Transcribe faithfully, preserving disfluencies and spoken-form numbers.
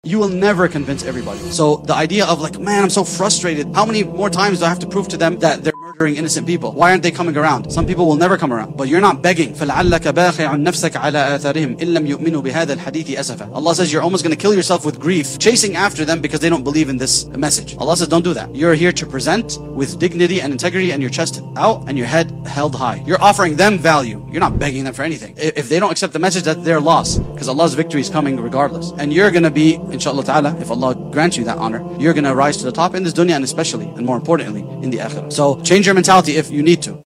You will never convince everybody. So the idea of like, man, I'm so frustrated. How many more times do I have to prove to them that they're murdering innocent people? Why aren't they coming around? Some people will never come around. But you're not begging. فَلَعَلَّكَ بَاخِعٌ نَفْسَكَ عَلَىٰ آثَارِهِمْ إِن لَمْ يُؤْمِنُوا بِهَذَا الْحَدِيثِ أَسَفًا. Allah says you're almost going to kill yourself with grief, chasing after them because they don't believe in this message. Allah says don't do that. You're here to present with dignity and integrity and your chest out and your head held high. You're offering them value. You're not begging them for anything. If they don't accept the message, that's their loss, because Allah's victory is coming regardless. And you're going to be, inshallah ta'ala, if Allah grants you that honor, you're going to rise to the top in this dunya and especially, and more importantly, in the akhirah. So change your mentality if you need to.